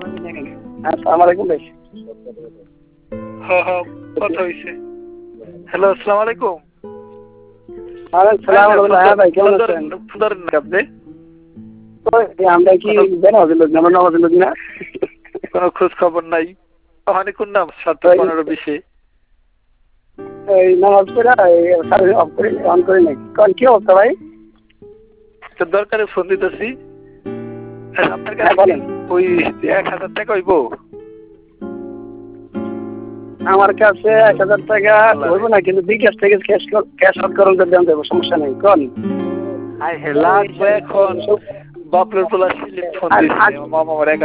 আসসালামু আলাইকুম ভাই। কথা হইছে। হ্যালো, আসসালামু আলাইকুম। ওয়ালাইকুম সালাম রাহমাতুল্লাহ। হ্যাঁ ভাই, কেমন আছেন? আপনি? আমরা কি বেনামাজি লোক না, আমরা নামাজি লোক না? কোনো খোঁজ খবর নাই। ওখানে কোন নাম 7:15-20 এই নামাজ পড়া অফ করে অন করে নাই। কোন কি অবস্থা ভাই? তো দরকারে ফোন দিতেছি। আপনার হ্যাঁ কাছে বলেন। ওই 1000 টাকা হইব? আমার কাছে 1000 টাকা হইব না, কিন্তু বিকাশ থেকে ক্যাশ আউট করুন দেন দেবো, সমস্যা নেই। কোন লাগবে এখন বাপরের পোলা সিলিপ ফোন দিচ্ছে মামা আমার